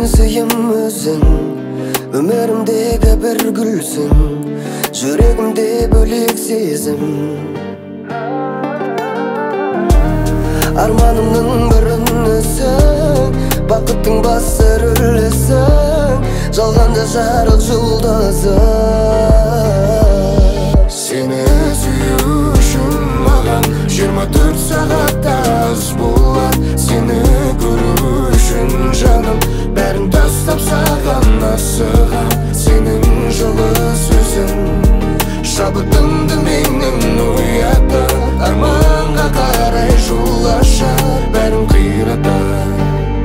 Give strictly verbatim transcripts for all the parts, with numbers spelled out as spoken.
Менің сүйім өзің, өмірімдегі бір гүлсің, жүрегімде бөлек сезім. Арманымның бірінісің, бақыттың басы рөлісің, жалғанда жарық жұлдызы. Сені сүю үшін маған жиырма төрт сағат аз болады. Сені көру үшін жаным бәрін тастап саған асығам. Сенің жылы сөзің шабытымды менің оятады, арманға қарай жол ашар, бәрін қиратар.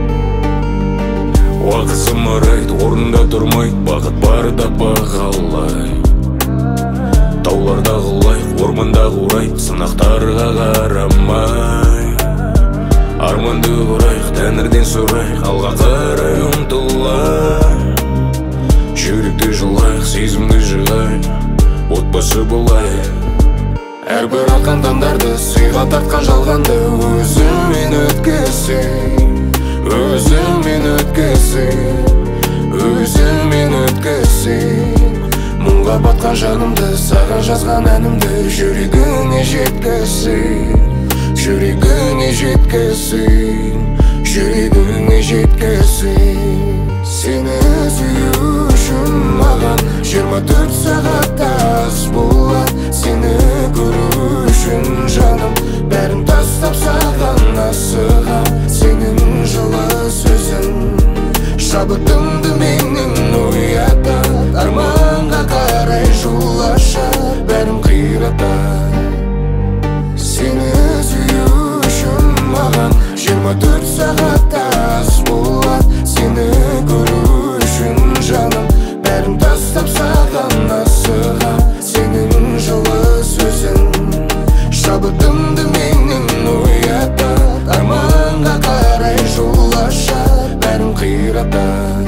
Уақыт зымырайды, орнында тұрмайды, бақыт барда бағалай. Тауларда құлайық, орманда қурайық, сынақтарға қарамай. Арманды құрайық, тәңірден сұрайық, алға қарай ұмтылайық. Жүректі жылайық, сезімді жығайық, отбасы болайық. Әрбір атқан таңдарды сыйға тартқан жалғанды өзіңмен өткізсең, өзіңмен өткізсең, өзіңмен өткізсең. Мұңға батқан жанымды саған жазған әнімді жүрегіңе жеткізсең, жүрегіңе жеткізсең, жүрегіңе жеткізсең. Сені сүю үшін маған жиырма төрт сағат аз болады. Сені көру үшін жаным бәрін тастап саған асығам. Сенің жылы сөзің шабытымды менің оятады, арманға қарай жол ашар, бәрін қиратар. Сені сүю үшін маған жиырма төрт сағат аз болады. Сені көру үшін жаным бәрін тастап саған асығам. Сенің жылы сөзің шабытымды менің оятады, арманға қарай жол ашар, бәрін қиратар.